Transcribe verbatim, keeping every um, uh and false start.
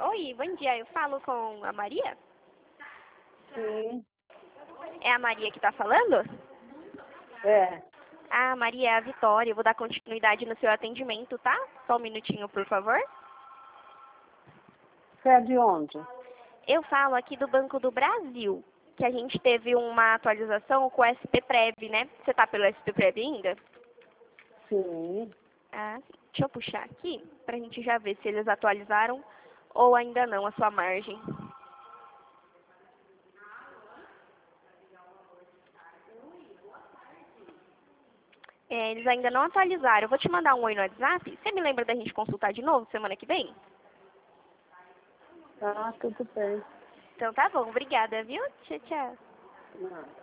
Oi, bom dia. Eu falo com a Maria? Sim, É a Maria que está falando? é. Ah, Maria, é a Vitória. Eu vou dar continuidade no seu atendimento, tá? Só um minutinho, por favor. Você é de onde? Eu falo aqui do Banco do Brasil, que a gente teve uma atualização com o S P Prev, né? Você tá pelo S P Prev ainda? Sim. Ah, sim. Deixa eu puxar aqui pra gente já ver se eles atualizaram ou ainda não a sua margem. É, eles ainda não atualizaram. Eu vou te mandar um oi no WhatsApp. Você me lembra da gente consultar de novo semana que vem? Ah, tudo bem. Então tá bom, obrigada, viu? Tchau, tchau. Não.